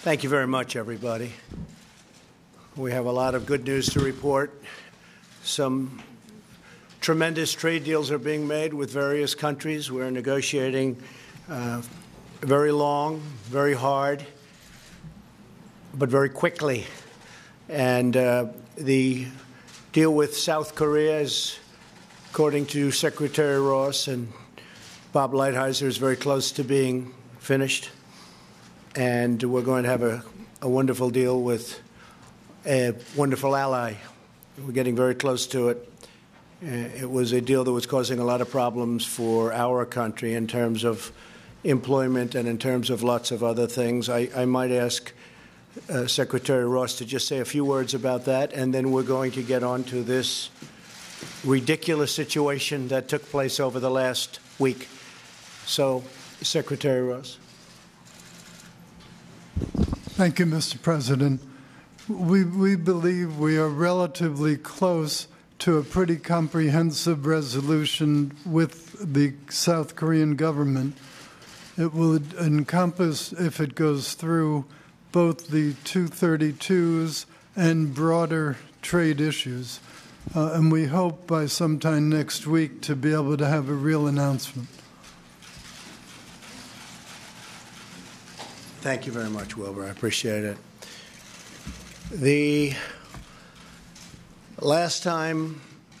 Thank you very much, everybody. We have a lot of good news to report. Some tremendous trade deals are being made with various countries. We're negotiating very long, very hard, but very quickly. And the deal with South Korea is, according to Secretary Ross and Bob Lighthizer, is very close to being finished. And we're going to have a wonderful deal with a wonderful ally. We're getting very close to it. It was a deal that was causing a lot of problems for our country in terms of employment and in terms of lots of other things. I might ask Secretary Ross to just say a few words about that, and then we're going to get on to this ridiculous situation that took place over the last week. So, Secretary Ross. Thank you, Mr. President. We believe we are relatively close to a pretty comprehensive resolution with the South Korean government. It will encompass, if it goes through, both the 232s and broader trade issues. And we hope by sometime next week to be able to have a real announcement. Thank you very much, Wilbur. I appreciate it. The last time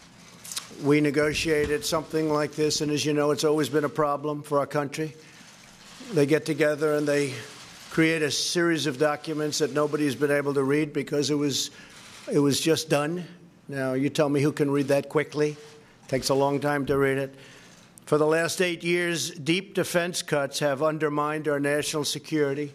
we negotiated something like this, and as you know, it's always been a problem for our country, they get together and they create a series of documents that nobody's been able to read because it was just done. Now, you tell me who can read that quickly. It takes a long time to read it. For the last 8 years, deep defense cuts have undermined our national security.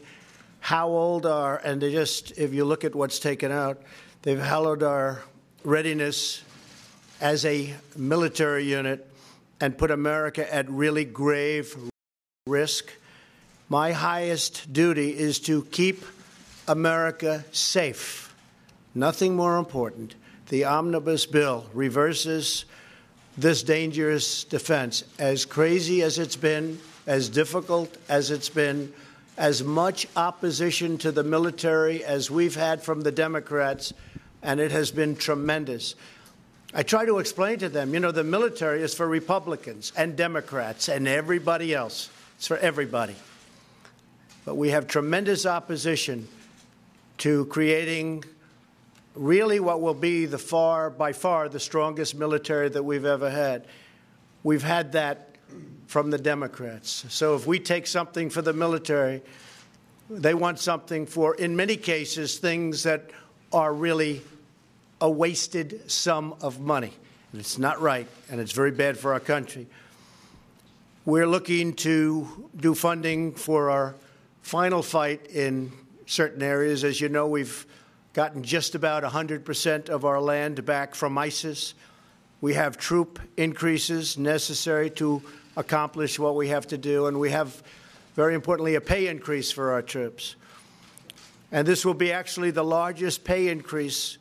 And they just, if you look at what's taken out, they've hollowed our readiness as a military unit and put America at really grave risk. My highest duty is to keep America safe. Nothing more important. The omnibus bill reverses this dangerous defense. As crazy as it's been, as difficult as it's been, as much opposition to the military as we've had from the Democrats, and it has been tremendous. I try to explain to them, the military is for Republicans and Democrats and everybody else. It's for everybody. But we have tremendous opposition to creating really what will be by far the strongest military that we've ever had. We've had that from the Democrats. So if we take something for the military, they want something for, in many cases, things that are really a wasted sum of money. And it's not right, and it's very bad for our country. We're looking to do funding for our final fight in certain areas. As you know, we've gotten just about 100% of our land back from ISIS. We have troop increases necessary to accomplish what we have to do, and we have, very importantly, a pay increase for our troops. And this will be actually the largest pay increase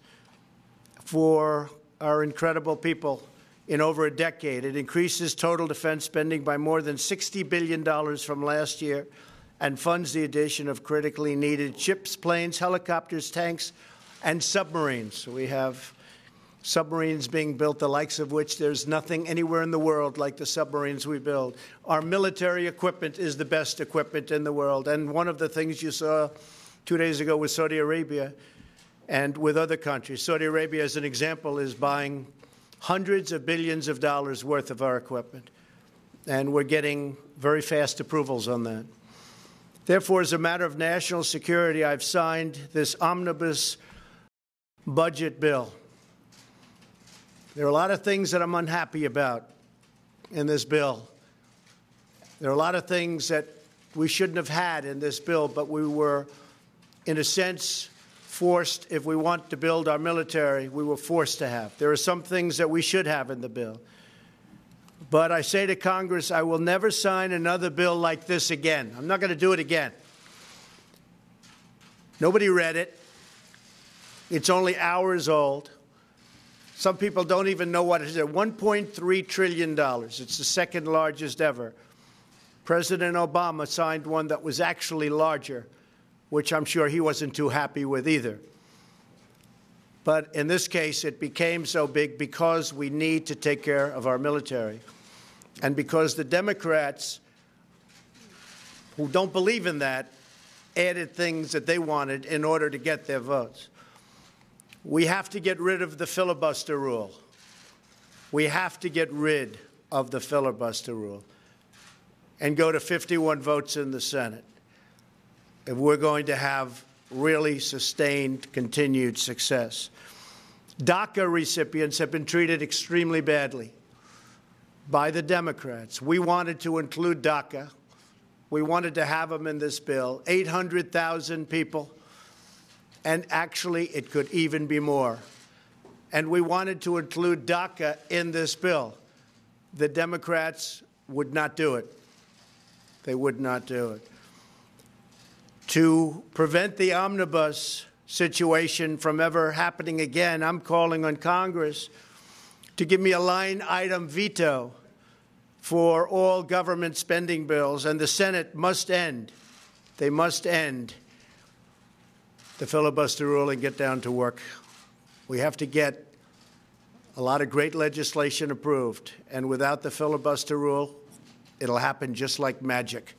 for our incredible people in over a decade. It increases total defense spending by more than $60 billion from last year and funds the addition of critically needed ships, planes, helicopters, tanks, and submarines. We have submarines being built, the likes of which there's nothing anywhere in the world like the submarines we build. Our military equipment is the best equipment in the world. And one of the things you saw 2 days ago with Saudi Arabia and with other countries, Saudi Arabia, as an example, is buying hundreds of billions of dollars worth of our equipment. And we're getting very fast approvals on that. Therefore, as a matter of national security, I've signed this omnibus budget bill. There are a lot of things that I'm unhappy about in this bill. There are a lot of things that we shouldn't have had in this bill, but we were, in a sense, forced. If we want to build our military, we were forced to have. There are some things that we should have in the bill. But I say to Congress, I will never sign another bill like this again. I'm not going to do it again. Nobody read it. It's only hours old. Some people don't even know what it is. $1.3 trillion. It's the second largest ever. President Obama signed one that was actually larger which I'm sure he wasn't too happy with either. But in this case, it became so big because we need to take care of our military, and because the Democrats, who don't believe in that, added things that they wanted in order to get their votes. We have to get rid of the filibuster rule. We have to get rid of the filibuster rule and go to 51 votes in the Senate if we're going to have really sustained, continued success. DACA recipients have been treated extremely badly by the Democrats. We wanted to include DACA. We wanted to have them in this bill, 800,000 people, and actually it could even be more. And we wanted to include DACA in this bill. The Democrats would not do it. They would not do it. To prevent the omnibus situation from ever happening again, I'm calling on Congress to give me a line item veto for all government spending bills, and the Senate must end. They must end the filibuster rule and get down to work. We have to get a lot of great legislation approved, and without the filibuster rule, it'll happen just like magic.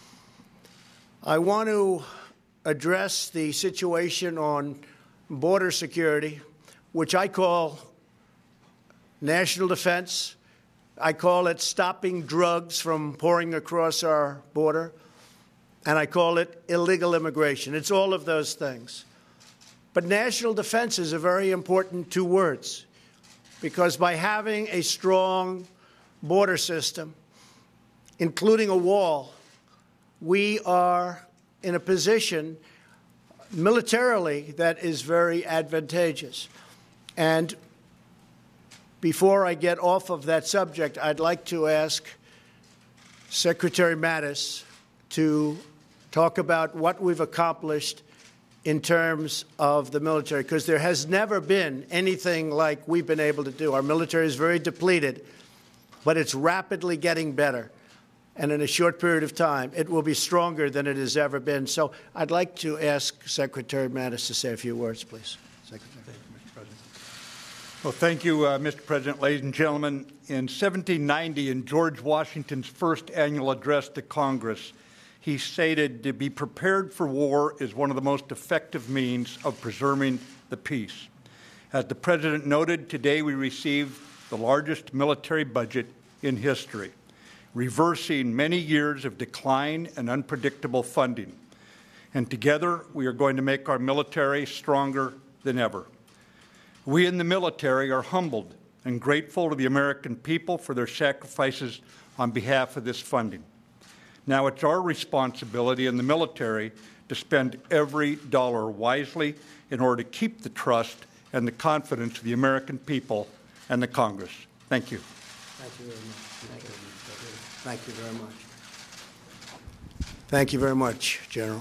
I want to address the situation on border security, which I call national defense. I call it stopping drugs from pouring across our border, and I call it illegal immigration. It's all of those things. But national defense is a very important two words, because by having a strong border system, including a wall, we are in a position militarily that is very advantageous. And before I get off of that subject, I'd like to ask Secretary Mattis to talk about what we've accomplished in terms of the military, because there has never been anything like we've been able to do. Our military is very depleted, but it's rapidly getting better. And in a short period of time, it will be stronger than it has ever been. So I'd like to ask Secretary Mattis to say a few words, please. Secretary. Thank you, Mr. President. Well, thank you, Mr. President. Ladies and gentlemen, in 1790, in George Washington's first annual address to Congress, he stated, "To be prepared for war is one of the most effective means of preserving the peace." As the President noted, today we received the largest military budget in history, reversing many years of decline and unpredictable funding. And together, we are going to make our military stronger than ever. We in the military are humbled and grateful to the American people for their sacrifices on behalf of this funding. Now it's our responsibility in the military to spend every dollar wisely in order to keep the trust and the confidence of the American people and the Congress. Thank you. Thank you very much. Thank you very much. Thank you very much, General.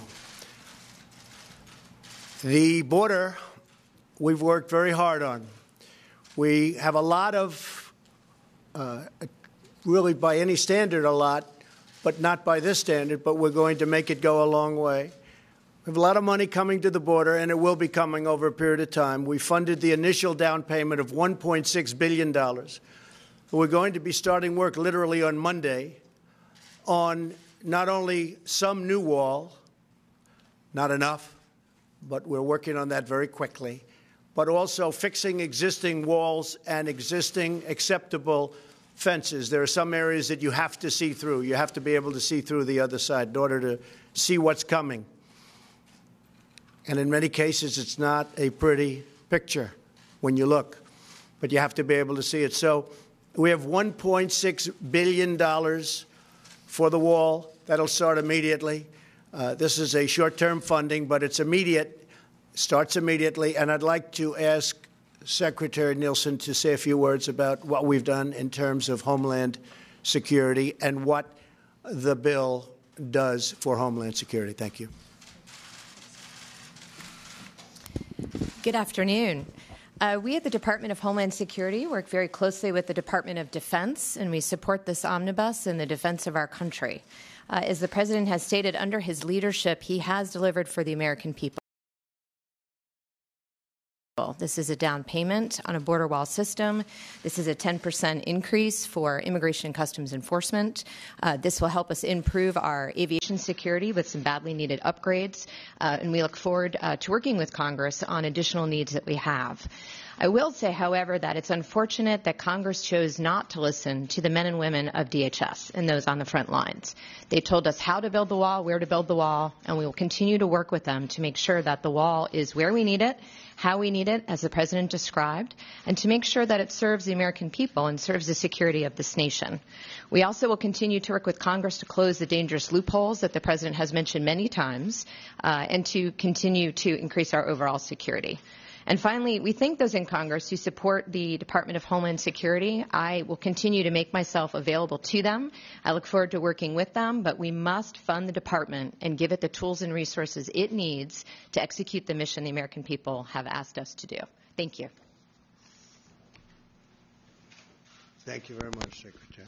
The border, we've worked very hard on. We have a lot of, really by any standard, a lot, but not by this standard, but we're going to make it go a long way. We have a lot of money coming to the border, and it will be coming over a period of time. We funded the initial down payment of $1.6 billion. We're going to be starting work literally on Monday on not only some new wall, not enough, but we're working on that very quickly, but also fixing existing walls and existing acceptable fences. There are some areas that you have to see through. You have to be able to see through the other side in order to see what's coming. And in many cases, it's not a pretty picture when you look, but you have to be able to see it. So we have $1.6 billion for the wall. That'll start immediately. This is a short-term funding, but it's immediate, starts immediately. And I'd like to ask Secretary Nielsen to say a few words about what we've done in terms of Homeland Security and what the bill does for Homeland Security. Thank you. Good afternoon. We at the Department of Homeland Security work very closely with the Department of Defense, and we support this omnibus in the defense of our country. As the President has stated, under his leadership, he has delivered for the American people. This is a down payment on a border wall system. This is a 10% increase for Immigration and Customs Enforcement. This will help us improve our aviation security with some badly needed upgrades, and we look forward to working with Congress on additional needs that we have. I will say, however, that it's unfortunate that Congress chose not to listen to the men and women of DHS and those on the front lines. They told us how to build the wall, where to build the wall, and we will continue to work with them to make sure that the wall is where we need it, how we need it, as the President described, and to make sure that it serves the American people and serves the security of this nation. We also will continue to work with Congress to close the dangerous loopholes that the President has mentioned many times, and to continue to increase our overall security. And finally, we thank those in Congress who support the Department of Homeland Security. I will continue to make myself available to them. I look forward to working with them, but we must fund the department and give it the tools and resources it needs to execute the mission the American people have asked us to do. Thank you. Thank you very much, Secretary.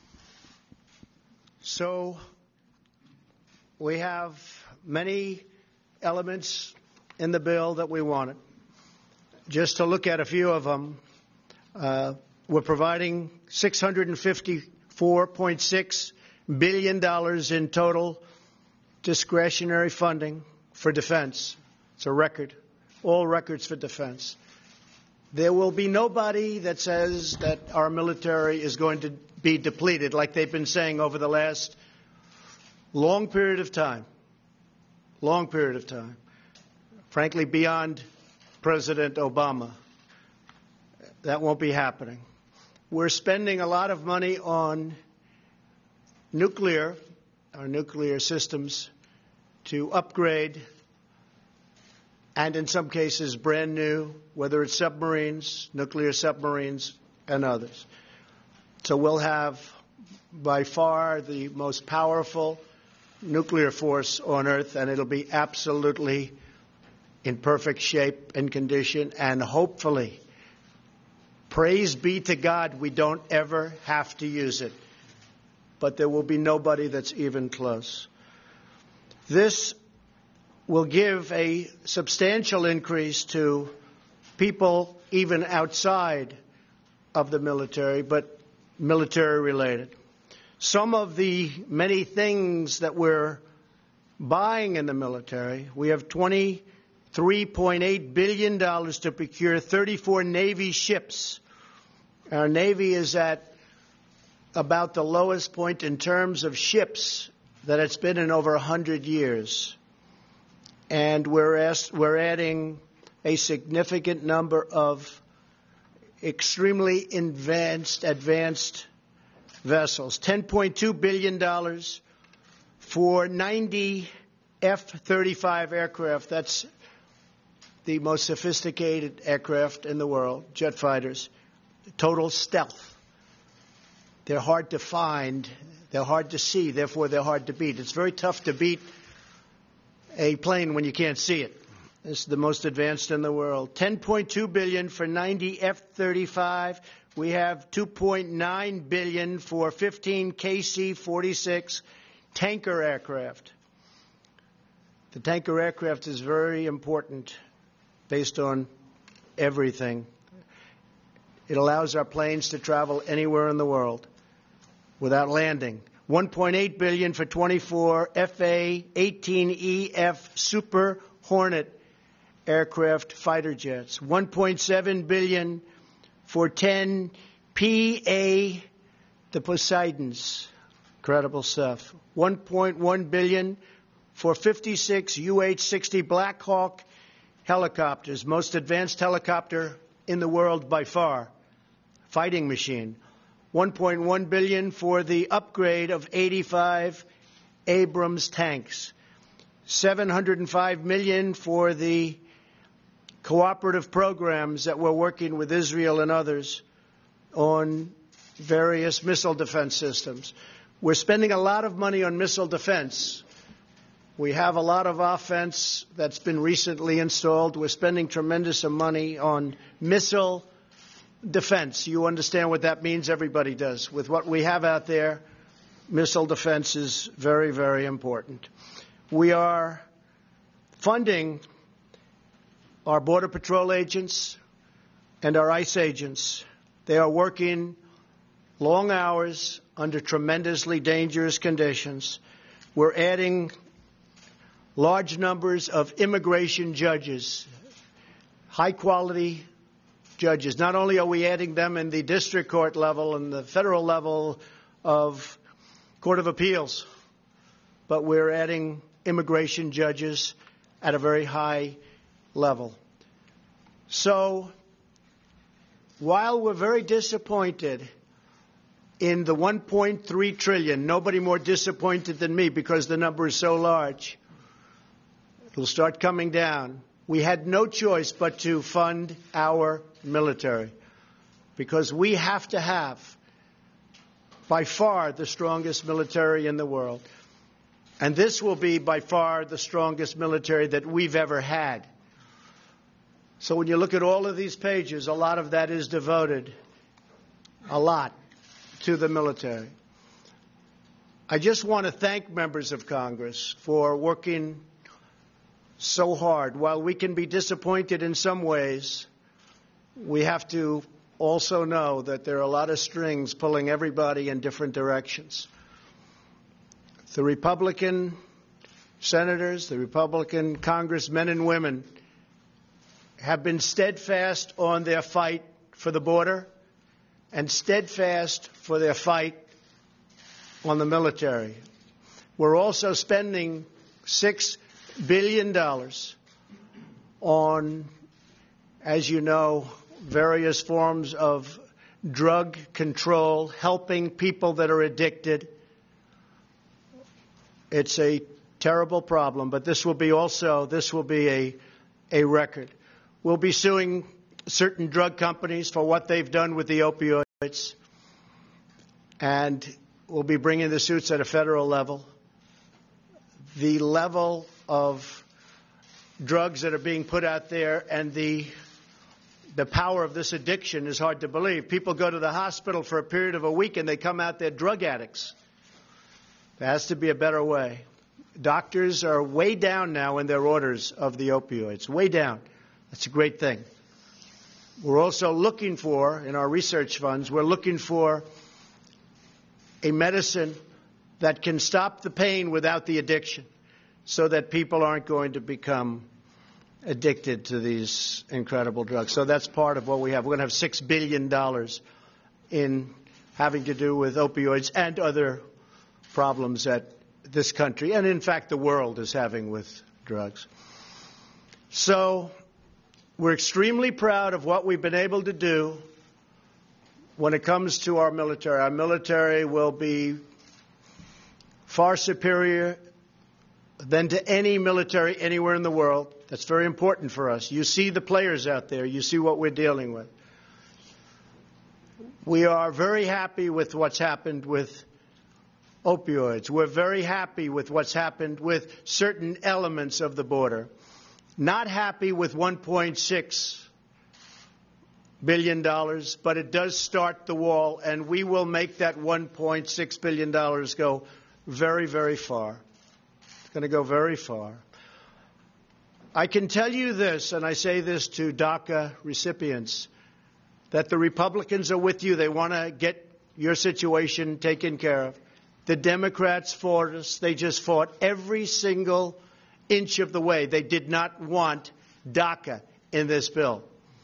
So we have many elements in the bill that we wanted. Just to look at a few of them, we're providing $654.6 billion in total discretionary funding for defense. It's a record, all records for defense. There will be nobody that says that our military is going to be depleted like they've been saying over the last long period of time, frankly, beyond President Obama. That won't be happening. We're spending a lot of money on our nuclear systems, to upgrade, and in some cases brand new, whether it's submarines, nuclear submarines, and others. So we'll have by far the most powerful nuclear force on Earth, and it'll be absolutely in perfect shape and condition, and hopefully, praise be to God, we don't ever have to use it. But there will be nobody that's even close. This will give a substantial increase to people even outside of the military, but military related. Some of the many things that we're buying in the military, we have $23.8 billion to procure 34 Navy ships. Our Navy is at about the lowest point in terms of ships that it's been in over 100 years. And we're adding a significant number of extremely advanced vessels. $10.2 billion for 90 F-35 aircraft. That's the most sophisticated aircraft in the world, jet fighters. Total stealth. They're hard to find. They're hard to see. Therefore, they're hard to beat. It's very tough to beat a plane when you can't see it. This is the most advanced in the world. $10.2 billion for 90 F-35. We have $2.9 billion for 15 KC-46 tanker aircraft. The tanker aircraft is very important based on everything. It allows our planes to travel anywhere in the world without landing. $1.8 billion for 24 FA-18EF Super Hornet aircraft fighter jets. $1.7 billion for 10 PA, the Poseidons. Incredible stuff. $1.1 billion for 56 UH-60 Black Hawk helicopters, most advanced helicopter in the world by far. Fighting machine. $1.1 billion for the upgrade of 85 Abrams tanks. $705 million for the cooperative programs that we're working with Israel and others on various missile defense systems. We're spending a lot of money on missile defense. We have a lot of offense that's been recently installed. We're spending tremendous money on missile defense. You understand what that means? Everybody does. With what we have out there, missile defense is very, very important. We are funding our Border Patrol agents and our ICE agents. They are working long hours under tremendously dangerous conditions. We're adding large numbers of immigration judges, high-quality judges. Not only are we adding them in the district court level and the federal level of Court of Appeals, but we're adding immigration judges at a very high level. So while we're very disappointed in the $1.3 trillion, nobody more disappointed than me because the number is so large, it'll start coming down. We had no choice but to fund our military because we have to have by far the strongest military in the world. And this will be by far the strongest military that we've ever had. So when you look at all of these pages, a lot of that is devoted, a lot, to the military. I just want to thank members of Congress for working so hard. While we can be disappointed in some ways, we have to also know that there are a lot of strings pulling everybody in different directions. The Republican senators, the Republican congressmen and women have been steadfast on their fight for the border and steadfast for their fight on the military. We're also spending $6 billion on, as you know, various forms of drug control, helping people that are addicted. It's a terrible problem, but this will be a record. We'll be suing certain drug companies for what they've done with the opioids, and we'll be bringing the suits at a federal level. The level of drugs that are being put out there and the power of this addiction is hard to believe. People go to the hospital for a period of a week and they come out there drug addicts. There has to be a better way. Doctors are way down now in their orders of the opioids, way down. That's a great thing. We're also looking for, in our research funds, we're looking for a medicine that can stop the pain without the addiction so that people aren't going to become addicted to these incredible drugs. So that's part of what we have. We're going to have $6 billion in having to do with opioids and other problems that this country, and in fact the world, is having with drugs. So we're extremely proud of what we've been able to do when it comes to our military. Our military will be far superior than to any military anywhere in the world. That's very important for us. You see the players out there. You see what we're dealing with. We are very happy with what's happened with opioids. We're very happy with what's happened with certain elements of the border. Not happy with $1.6 billion, but it does start the wall, and we will make that $1.6 billion go very, very far. It's going to go very far. I can tell you this, and I say this to DACA recipients, that the Republicans are with you. They want to get your situation taken care of. The Democrats fought us. They just fought every single inch of the way. They did not want DACA in this bill.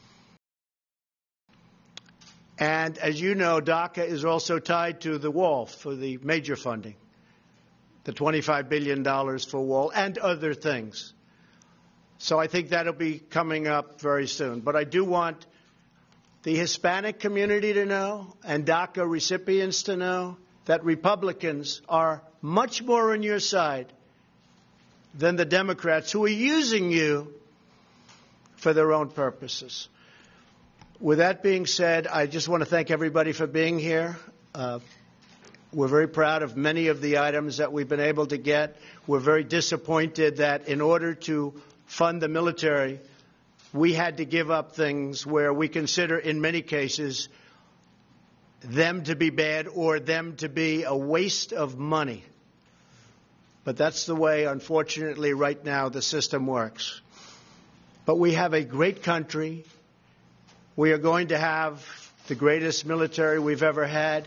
And as you know, DACA is also tied to the wall for the major funding, the $25 billion for wall and other things. So I think that'll be coming up very soon. But I do want the Hispanic community to know and DACA recipients to know that Republicans are much more on your side than the Democrats, who are using you for their own purposes. With that being said, I just want to thank everybody for being here. We're very proud of many of the items that we've been able to get. We're very disappointed that in order to fund the military, we had to give up things where we consider, in many cases, them to be bad or them to be a waste of money. But that's the way, unfortunately, right now the system works. But we have a great country. We are going to have the greatest military we've ever had,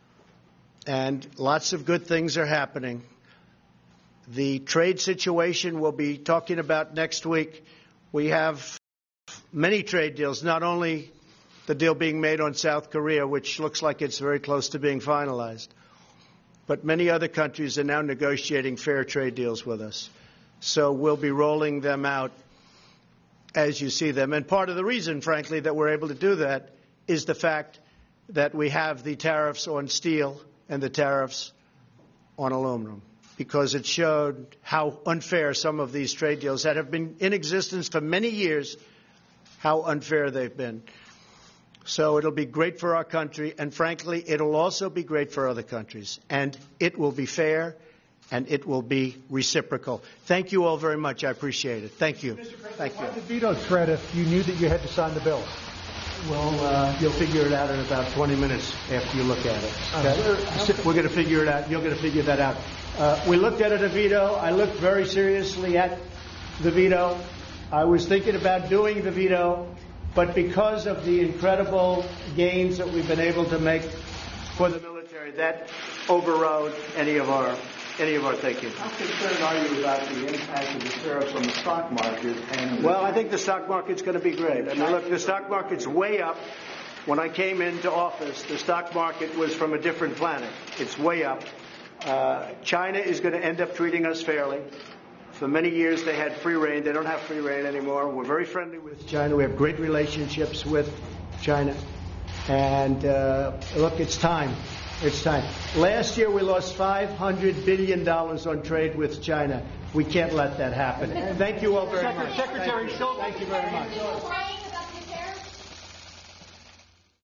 and lots of good things are happening. The trade situation we'll be talking about next week. We have many trade deals, not only the deal being made on South Korea, which looks like it's very close to being finalized, but many other countries are now negotiating fair trade deals with us. So we'll be rolling them out as you see them. And part of the reason, frankly, that we're able to do that is the fact that we have the tariffs on steel and the tariffs on aluminum, because it showed how unfair some of these trade deals that have been in existence for many years, how unfair they've been. So it'll be great for our country, and frankly, it'll also be great for other countries. And it will be fair, and it will be reciprocal. Thank you all very much. I appreciate it. Thank you. Thank you. Why the veto threat if you knew that you had to sign the bill? Well, you'll figure it out in about 20 minutes after you look at it. Okay? We're going to figure it out. You're going to figure that out. We looked at it, a veto. I looked very seriously at the veto. I was thinking about doing the veto, but because of the incredible gains that we've been able to make for the military, that overrode any of our thinking. How concerned are you about the impact of the tariffs on the stock market? Well, I think the stock market's going to be great. I mean, look, the stock market's way up. When I came into office, the stock market was from a different planet. It's way up. China is going to end up treating us fairly. For many years, they had free rein. They don't have free rein anymore. We're very friendly with China. We have great relationships with China. And look, it's time. It's time. Last year, we lost $500 billion on trade with China. We can't let that happen. Thank you all very much. Secretary Shultz. Thank you very much.